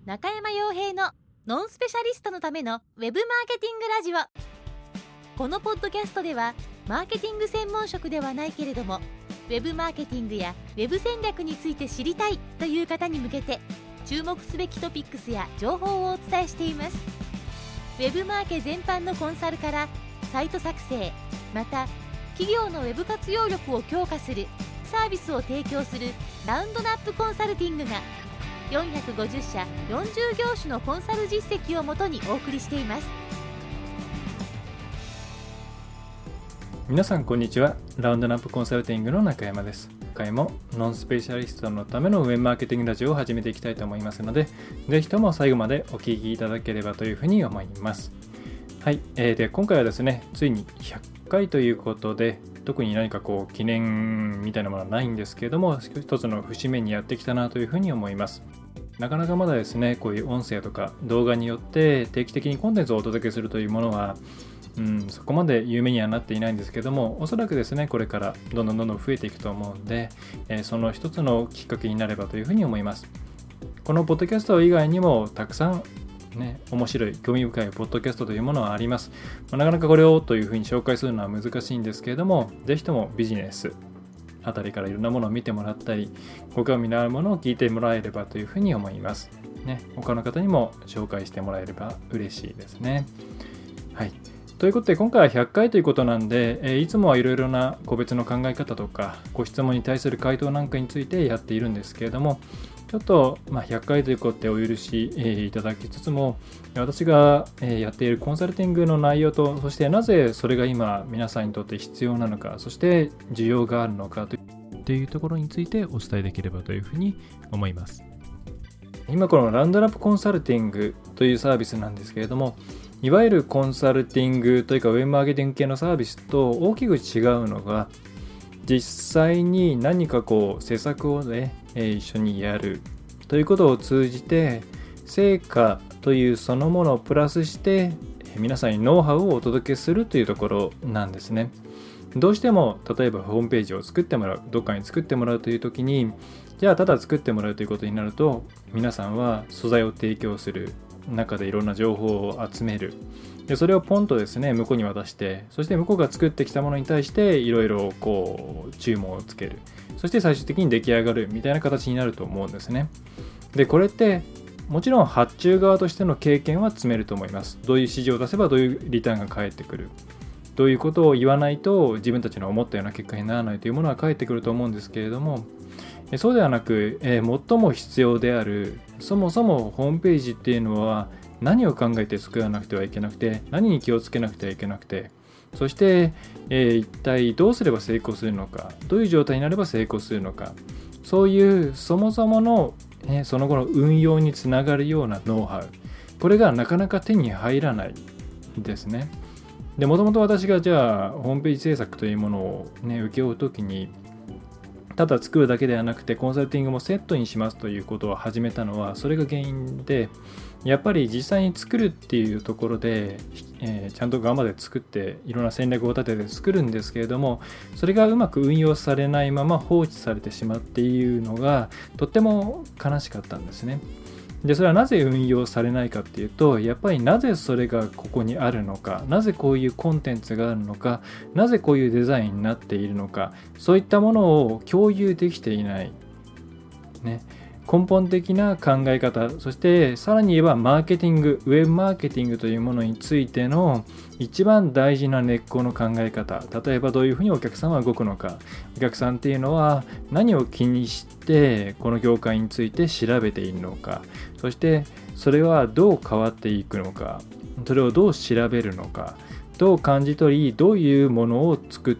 中山洋平のノンスペシャリストのためのウェブマーケティングラジオ。このポッドキャストではマーケティング専門職ではないけれどもウェブマーケティングやウェブ戦略について知りたいという方に向けて注目すべきトピックスや情報をお伝えしています。ウェブマーケ全般のコンサルからサイト作成、また企業のウェブ活用力を強化するサービスを提供するラウンドナップコンサルティングが450社40業種のコンサル実績をもとにお送りしています。 皆さんこんにちは。ラウンドナップコンサルティングの中山です。今回もノンスペシャリストのためのウェブマーケティングラジオを始めていきたいと思いますので、ぜひとも最後までお聞きいただければというふうに思います。はい、で今回はですね、ついに100回ということで、特に何か記念みたいなものはないんですけれども、一つの節目にやってきたなというふうに思います。なかなかまだですね、こういう音声とか動画によって定期的にコンテンツをお届けするというものは、そこまで有名にはなっていないんですけども、おそらくですね、これからどんどん増えていくと思うんで、その一つのきっかけになればというふうに思います。このポッドキャスト以外にもたくさん面白い興味深いポッドキャストというものはあります。なかなかこれをというふうに紹介するのは難しいんですけれども、ぜひともビジネスあたりからいろんなものを見てもらったり、ご興味のあるものを聞いてもらえればというふうに思います。他の方にも紹介してもらえれば嬉しいですね。はい。ということで今回は100回ということなんで、いつもはいろいろな個別の考え方とかご質問に対する回答なんかについてやっているんですけれども、ちょっと100回ということでお許しいただきつつも、私がやっているコンサルティングの内容と、そしてなぜそれが今皆さんにとって必要なのか、そして需要があるのかというところについてお伝えできればというふうに思います。今このラウンドナップコンサルティングというサービスなんですけれども、いわゆるコンサルティングというかウェブマーケティング系のサービスと大きく違うのが、実際に何か施策を一緒にやるということを通じて成果というそのものをプラスして皆さんにノウハウをお届けするというところなんですね。どうしても例えばホームページを作ってもらう、どっかに作ってもらうという時に、じゃあただ作ってもらうということになると、皆さんは素材を提供する中でいろんな情報を集める、でそれをポンとですね向こうに渡して、そして向こうが作ってきたものに対していろいろ注文をつける、そして最終的に出来上がるみたいな形になると思うんですね。でこれってもちろん発注側としての経験は積めると思います。どういう指示を出せばどういうリターンが返ってくる、どういうことを言わないと自分たちの思ったような結果にならないというものは返ってくると思うんですけれども、そうではなく、最も必要である、そもそもホームページっていうのは何を考えて作らなくてはいけなくて、何に気をつけなくてはいけなくて、そして、一体どうすれば成功するのか、どういう状態になれば成功するのか、そういうそもそもの、その後の運用につながるようなノウハウ、これがなかなか手に入らないんですね。でもともと私がじゃあホームページ制作というものを、請け負うときに、ただ作るだけではなくてコンサルティングもセットにしますということを始めたのは、それが原因で、やっぱり実際に作るっていうところで、ちゃんと頑張って作っていろんな戦略を立てて作るんですけれども、それがうまく運用されないまま放置されてしまうっていうのがとっても悲しかったんですね。でそれはなぜ運用されないかっていうと、やっぱりなぜそれがここにあるのか、なぜこういうコンテンツがあるのか、なぜこういうデザインになっているのか、そういったものを共有できていない、根本的な考え方、そしてさらに言えばマーケティング、ウェブマーケティングというものについての一番大事な根っこの考え方、例えばどういうふうにお客さんは動くのか、お客さんっていうのは何を気にしてこの業界について調べているのか、そしてそれはどう変わっていくのか、それをどう調べるのか、どう感じ取り、どういうものを作って、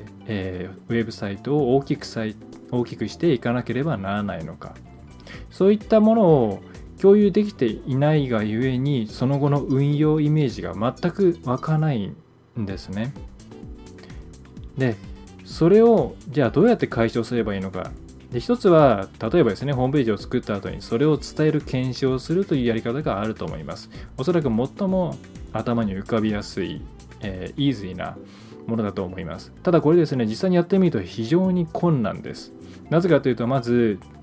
ウェブサイトを大きくしていかなければならないのか、そういったものを共有できていないがゆえに、その後の運用イメージが全く湧かないんですね。で、それをじゃあどうやって解消すればいいのか。で、一つは例えばですね、ホームページを作った後にそれを伝える検証をするというやり方があると思います。おそらく最も頭に浮かびやすい、イージーなものだと思います。ただこれですね、実際にやってみると非常に困難です。なぜかというと、まず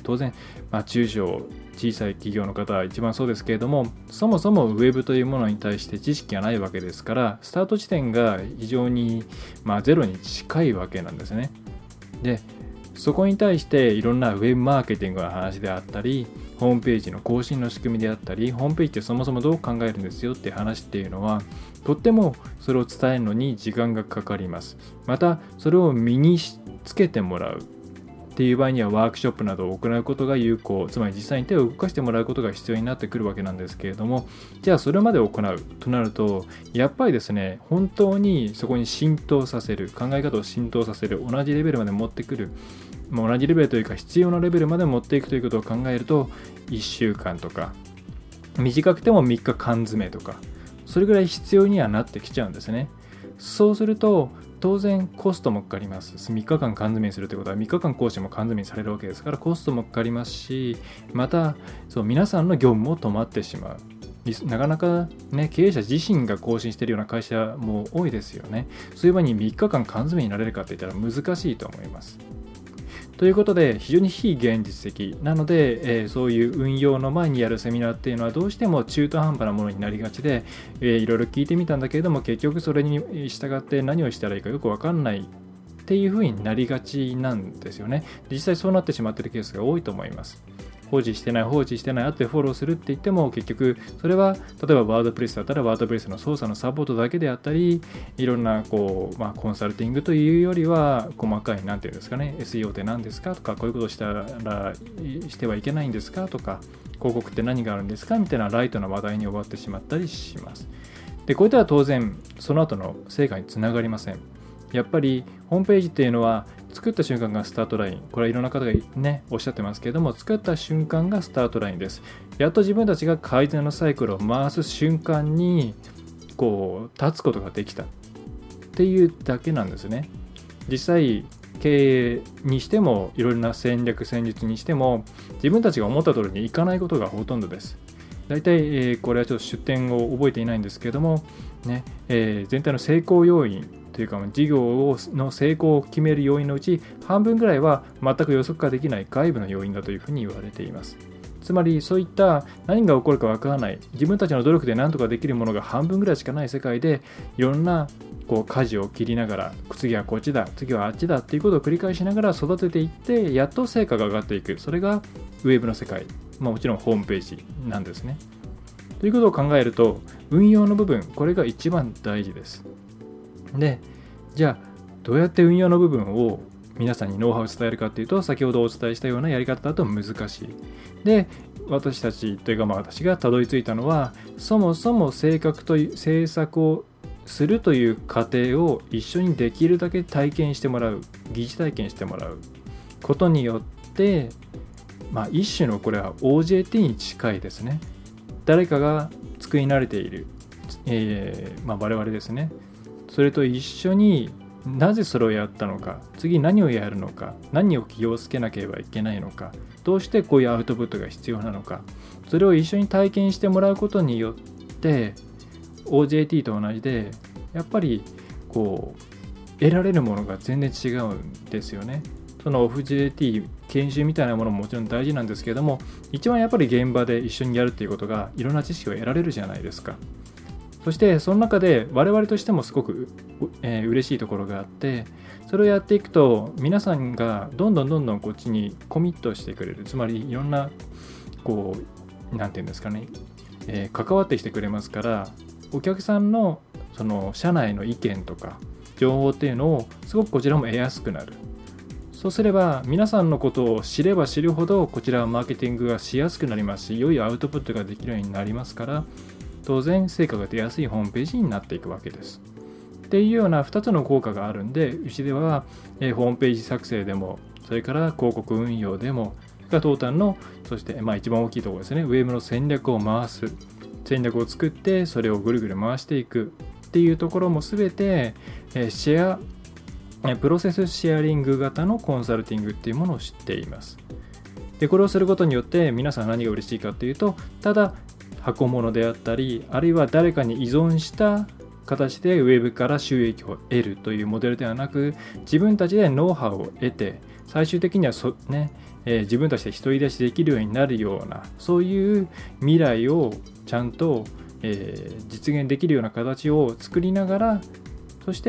当然、中小小さい企業の方は一番そうですけれども、そもそもウェブというものに対して知識がないわけですから、スタート地点が非常に、ゼロに近いわけなんですね。で、そこに対していろんなウェブマーケティングの話であったり、ホームページの更新の仕組みであったり、ホームページってそもそもどう考えるんですよって話っていうのは、とってもそれを伝えるのに時間がかかります。またそれを身につけてもらうっていう場合にはワークショップなどを行うことが有効、つまり実際に手を動かしてもらうことが必要になってくるわけなんですけれども、じゃあそれまで行うとなると、やっぱりですね、本当にそこに浸透させる、考え方を浸透させる、同じレベルまで持ってくる、同じレベルというか必要なレベルまで持っていくということを考えると、1週間とか短くても3日間詰めとか、それぐらい必要にはなってきちゃうんですね。そうすると当然コストもかかります。3日間缶詰にするということは3日間講師も缶詰にされるわけですから、コストもかかりますし、また皆さんの業務も止まってしまう。なかなかね、経営者自身が更新しているような会社も多いですよね。そういう場合に3日間缶詰になれるかといったら難しいと思います。ということで、非常に非現実的なので、そういう運用の前にやるセミナーっていうのはどうしても中途半端なものになりがちで、いろいろ聞いてみたんだけれども、結局それに従って何をしたらいいかよく分かんないっていうふうになりがちなんですよね。実際そうなってしまっているケースが多いと思います。放置してないあってフォローするって言っても、結局それは例えばワードプレスだったらワードプレスの操作のサポートだけであったり、いろんなコンサルティングというよりは細かいなんていうんですかね、 SEO って何ですかとか、こういうことをしてはいけないんですかとか、広告って何があるんですかみたいなライトな話題に終わってしまったりします。で、こういったら当然その後の成果につながりません。やっぱりホームページっていうのは作った瞬間がスタートライン。これはいろんな方がね、おっしゃってますけれども、作った瞬間がスタートラインです。やっと自分たちが改善のサイクルを回す瞬間に立つことができたっていうだけなんですね。実際経営にしてもいろいろな戦略戦術にしても、自分たちが思った通りにいかないことがほとんどです。大体、これはちょっと出典を覚えていないんですけれども、全体の成功要因というか、事業の成功を決める要因のうち半分ぐらいは全く予測ができない外部の要因だというふうに言われています。つまりそういった何が起こるかわからない、自分たちの努力で何とかできるものが半分ぐらいしかない世界で、いろんな舵を切りながら、次はこっちだ、次はあっちだっていうことを繰り返しながら育てていって、やっと成果が上がっていく。それがウェブの世界、もちろんホームページなんですね。ということを考えると、運用の部分、これが一番大事です。で、じゃあどうやって運用の部分を皆さんにノウハウを伝えるかというと、先ほどお伝えしたようなやり方だと難しい。で、私たちというか私がたどり着いたのは、そもそも制作をするという過程を一緒にできるだけ体験してもらう、疑似体験してもらうことによって、一種のこれは OJT に近いですね。誰かが作り慣れている、我々ですね。それと一緒になぜそれをやったのか、次何をやるのか、何を気をつけなければいけないのか、どうしてこういうアウトプットが必要なのか、それを一緒に体験してもらうことによって OJT と同じで、やっぱり得られるものが全然違うんですよね。その OJT 研修みたいなものももちろん大事なんですけれども、一番やっぱり現場で一緒にやるっていうことがいろんな知識を得られるじゃないですか。そしてその中で我々としてもすごく、嬉しいところがあって、それをやっていくと皆さんがどんどんこっちにコミットしてくれる。つまりいろんななんていうんですかね、関わってきてくれますから、お客さんのその社内の意見とか情報っていうのをすごくこちらも得やすくなる。そうすれば皆さんのことを知れば知るほど、こちらはマーケティングがしやすくなりますし、良いアウトプットができるようになりますから、当然成果が出やすいホームページになっていくわけです。っていうような2つの効果があるんで、うちではホームページ作成でも、それから広告運用でも、それからトータルの、そして一番大きいところですね、ウェブの戦略を回す、戦略を作ってそれをぐるぐる回していくっていうところも全てプロセスシェアリング型のコンサルティングっていうものを知っています。で、これをすることによって皆さん何が嬉しいかというと、ただ箱物であったり、あるいは誰かに依存した形でウェブから収益を得るというモデルではなく、自分たちでノウハウを得て、最終的には自分たちで独り立ちできるようになるような、そういう未来をちゃんと、実現できるような形を作りながら、そして、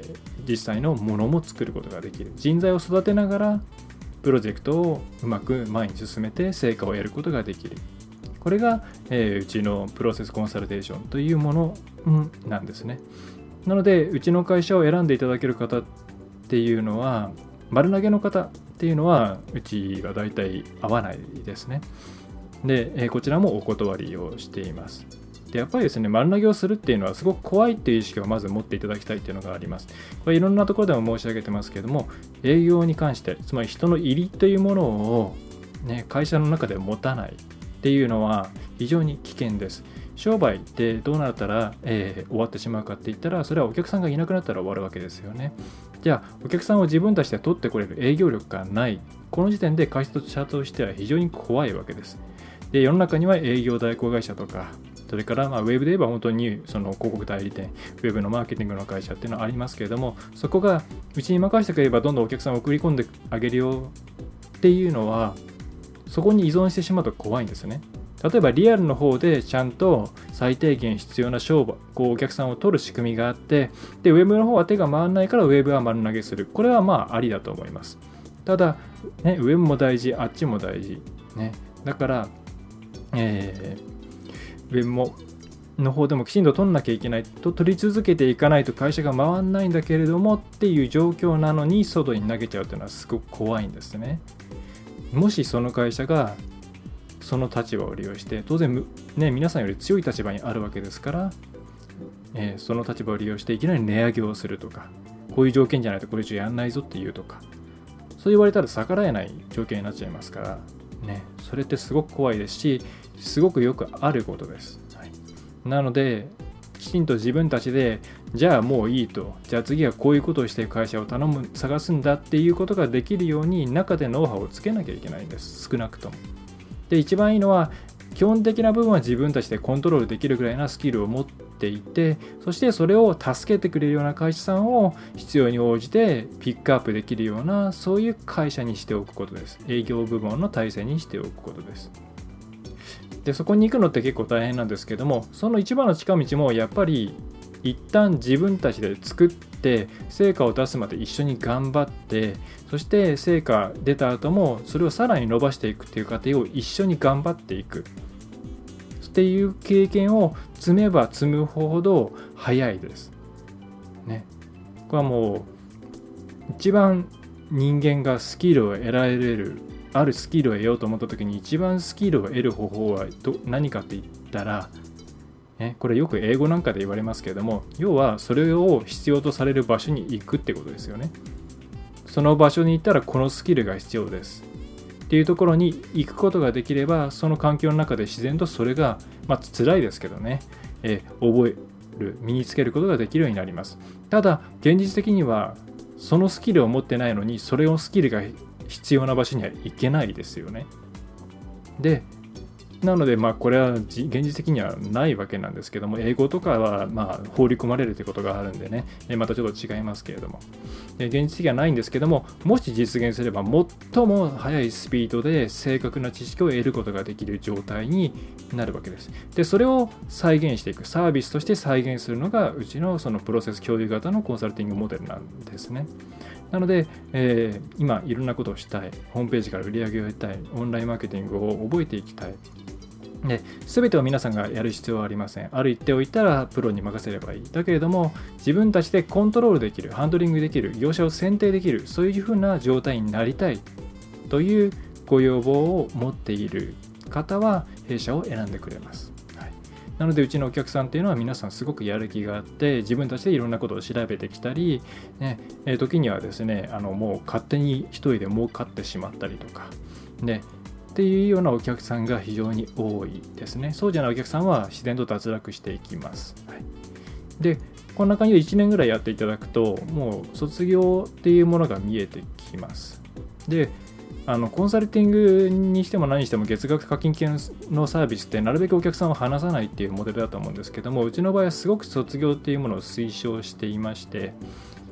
実際のものも作ることができる。人材を育てながらプロジェクトをうまく前に進めて成果を得ることができる。これが、うちのプロセスコンサルテーションというもの、なんですね。なのでうちの会社を選んでいただける方っていうのは、丸投げの方っていうのはうちはだいたい合わないですね。で、こちらもお断りをしています。でやっぱりですね、丸投げをするっていうのはすごく怖いっていう意識をまず持っていただきたいっていうのがあります。これいろんなところでも申し上げてますけども、営業に関して、つまり人の入りというものを、会社の中で持たないっていうのは非常に危険です。商売ってどうなったら、終わってしまうかって言ったら、それはお客さんがいなくなったら終わるわけですよね。じゃあお客さんを自分たちで取ってこれる営業力がない、この時点で会社としては非常に怖いわけです。で世の中には営業代行会社とか、それからウェブで言えば本当にその広告代理店、ウェブのマーケティングの会社っていうのはありますけれども、そこがうちに任せてくれればどんどんお客さんを送り込んであげるよっていうのは、そこに依存してしまうと怖いんですね。例えばリアルの方でちゃんと最低限必要な商売、お客さんを取る仕組みがあって、でウェブの方は手が回らないからウェブは丸投げする。これはありだと思います。ただ、ウェブも大事、あっちも大事。だから、ウェブもの方でもきちんと取んなきゃいけないと、取り続けていかないと会社が回らないんだけれどもっていう状況なのに外に投げちゃうというのはすごく怖いんですね。もしその会社がその立場を利用して、当然、皆さんより強い立場にあるわけですから、その立場を利用していきなり値上げをするとか、こういう条件じゃないとこれ以上やんないぞっていうとか、そう言われたら逆らえない条件になっちゃいますから、それってすごく怖いですし、すごくよくあることです。なのできちんと自分たちで、じゃあもういいと、じゃあ次はこういうことをして会社を探すんだっていうことができるように中でノウハウをつけなきゃいけないんです。少なくとも。で一番いいのは、基本的な部分は自分たちでコントロールできるぐらいなスキルを持っていて、そしてそれを助けてくれるような会社さんを必要に応じてピックアップできるような、そういう会社にしておくことです。営業部門の体制にしておくことです。でそこに行くのって結構大変なんですけども、その一番の近道もやっぱり一旦自分たちで作って成果を出すまで一緒に頑張って、そして成果出た後もそれをさらに伸ばしていくっていう過程を一緒に頑張っていくっていう経験を積めば積むほど早いです。これはもう一番人間がスキルを得られる、あるスキルを得ようと思った時に一番スキルを得る方法は何かって言ったら、これよく英語なんかで言われますけれども、要はそれを必要とされる場所に行くってことですよね。その場所に行ったらこのスキルが必要ですっていうところに行くことができれば、その環境の中で自然とそれが、辛いですけどね、覚える、身につけることができるようになります。ただ現実的にはそのスキルを持ってないのに、それをスキルが必要な場所には行けないですよね。でなのでこれは現実的にはないわけなんですけども、英語とかは放り込まれるということがあるんでね、またちょっと違いますけれども、現実的にはないんですけども、もし実現すれば最も速いスピードで正確な知識を得ることができる状態になるわけです。でそれを再現していく、サービスとして再現するのがうちのそのプロセス共有型のコンサルティングモデルなんですね。なので、今いろんなことをしたい、ホームページから売り上げを得たい、オンラインマーケティングを覚えていきたい、全てを皆さんがやる必要はありません。ある一定を言ったらプロに任せればいい。だけれども自分たちでコントロールできる、ハンドリングできる、業者を選定できる、そういうふうな状態になりたいというご要望を持っている方は弊社を選んでくれます。なのでうちのお客さんっていうのは皆さんすごくやる気があって、自分たちでいろんなことを調べてきたり、時にはですね、もう勝手に一人で儲かってしまったりとかっていうようなお客さんが非常に多いですね。そうじゃないお客さんは自然と脱落していきます。でこんな感じで1年ぐらいやっていただくと、もう卒業っていうものが見えてきます。でコンサルティングにしても何にしても月額課金系のサービスってなるべくお客さんを離さないっていうモデルだと思うんですけども、うちの場合はすごく卒業っていうものを推奨していまして、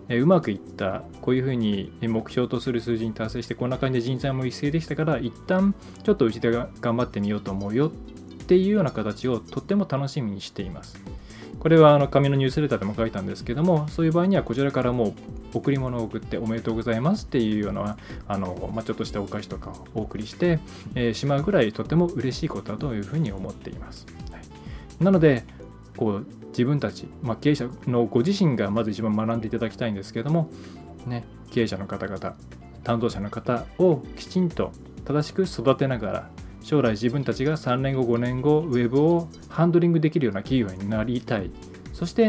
うまくいった、こういうふうに目標とする数字に達成して、こんな感じで人材も育成できたから、一旦ちょっとうちで頑張ってみようと思うよっていうような形をとっても楽しみにしています。これは紙のニュースレターでも書いたんですけども、そういう場合にはこちらからもう贈り物を送っておめでとうございますっていうようなちょっとしたお菓子とかをお送りしてしまうぐらいとても嬉しいことだというふうに思っています。はい、なので自分たち、経営者のご自身がまず一番学んでいただきたいんですけども、経営者の方々、担当者の方をきちんと正しく育てながら、将来自分たちが3年後5年後ウェブをハンドリングできるような企業になりたい、そして、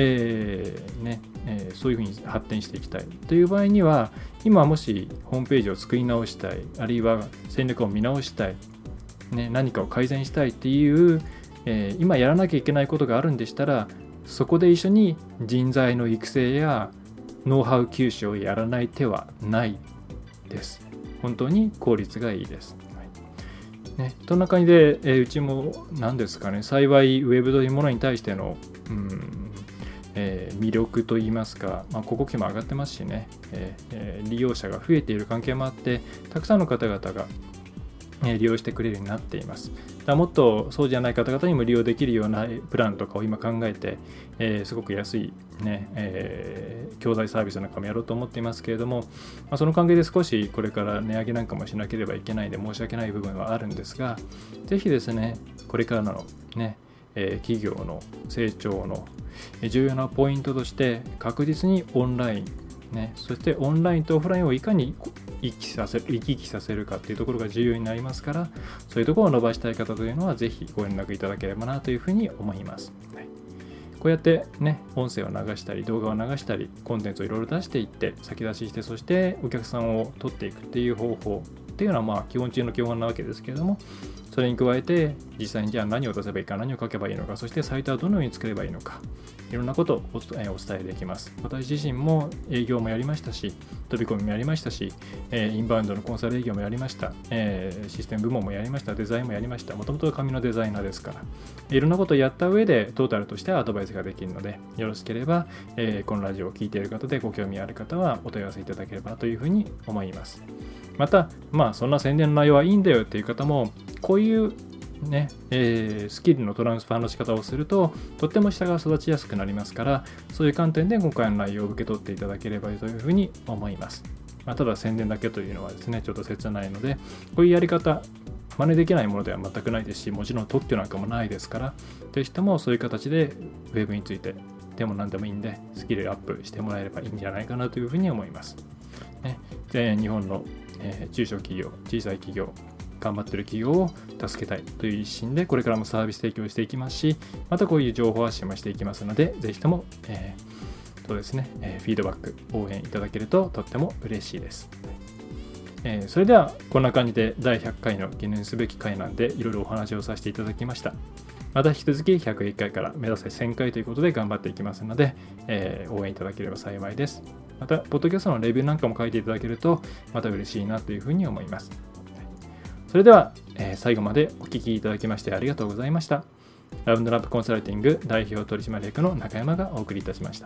そういうふうに発展していきたいという場合には、今もしホームページを作り直したい、あるいは戦略を見直したい、何かを改善したいっていう、今やらなきゃいけないことがあるんでしたら、そこで一緒に人材の育成やノウハウ吸収をやらない手はないです。本当に効率がいいです。そんな感じで、うちも何ですかね、幸いウェブというものに対しての、魅力といいますか、広告費も上がってますしね、利用者が増えている関係もあって、たくさんの方々が利用してくれるようになっています。もっとそうじゃない方々にも利用できるようなプランとかを今考えて、すごく安い、教材サービスなんかもやろうと思っていますけれども、その関係で少しこれから値上げなんかもしなければいけないので申し訳ない部分はあるんですが、ぜひですね、これからの企業の成長の重要なポイントとして確実にオンライン、そしてオンラインとオフラインをいかに行き来させるかっていうところが重要になりますから、そういうところを伸ばしたい方というのはぜひご連絡いただければなというふうに思います。こうやって音声を流したり動画を流したりコンテンツをいろいろ出していって先出しして、そしてお客さんを取っていくっていう方法っていうのは基本中の基本なわけですけれども、それに加えて実際にじゃあ何を出せばいいか、何を書けばいいのか、そしてサイトはどのように作ればいいのか、いろんなことをお伝えできます。私自身も営業もやりましたし、飛び込みもやりましたし、インバウンドのコンサル営業もやりました、システム部門もやりました、デザインもやりました。もともと紙のデザイナーですから、いろんなことをやった上でトータルとしてアドバイスができるので、よろしければ、このラジオを聞いている方でご興味ある方はお問い合わせいただければというふうに思います。また、そんな宣伝の内容はいいんだよっていう方も、こういうスキルのトランスファーの仕方をするととっても下が育ちやすくなりますから、そういう観点で今回の内容を受け取っていただければというふうに思います。ただ宣伝だけというのはですね、ちょっと切ないので、こういうやり方真似できないものでは全くないですし、もちろん特許なんかもないですから、ぜひともそういう形でウェブについてでも何でもいいんでスキルアップしてもらえればいいんじゃないかなというふうに思います。で、日本の中小企業、小さい企業、頑張っている企業を助けたいという一心でこれからもサービス提供していきますし、またこういう情報発信もしていきますので、ぜひとも、フィードバック応援いただけるととっても嬉しいです。それではこんな感じで第100回の記念すべき回なんでいろいろお話をさせていただきました。また引き続き101回から目指せ1000回ということで頑張っていきますので、応援いただければ幸いです。またポッドキャストのレビューなんかも書いていただけるとまた嬉しいなというふうに思います。それでは、最後までお聞きいただきましてありがとうございました。ラウンドラップコンサルティング代表取締役の中山がお送りいたしました。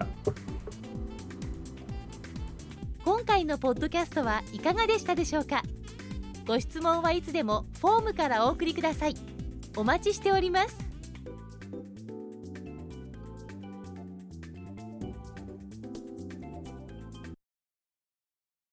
今回のポッドキャストはいかがでしたでしょうか。ご質問はいつでもフォームからお送りください。お待ちしております。